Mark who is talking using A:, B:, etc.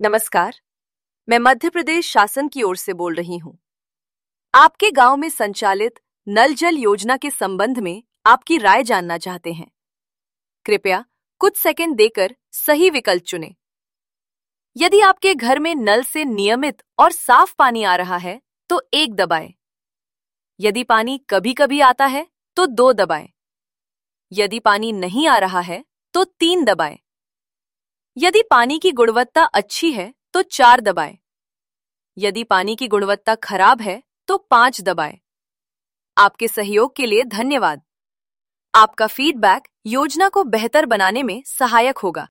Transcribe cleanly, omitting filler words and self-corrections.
A: नमस्कार, मैं मध्य प्रदेश शासन की ओर से बोल रही हूँ। आपके गांव में संचालित नल जल योजना के संबंध में आपकी राय जानना चाहते हैं। कृपया कुछ सेकंड देकर सही विकल्प चुनें। यदि आपके घर में नल से नियमित और साफ पानी आ रहा है, तो 1 दबाएं। यदि पानी कभी-कभी आता है, तो 2 दबाएं। यदि पानी नहीं आ रहा है, तो 3 दबाएं। यदि पानी की गुणवत्ता अच्छी है, तो 4 दबाएं। यदि पानी की गुणवत्ता खराब है, तो 5 दबाएं। आपके सहयोग के लिए धन्यवाद। आपका फीडबैक योजना को बेहतर बनाने में सहायक होगा।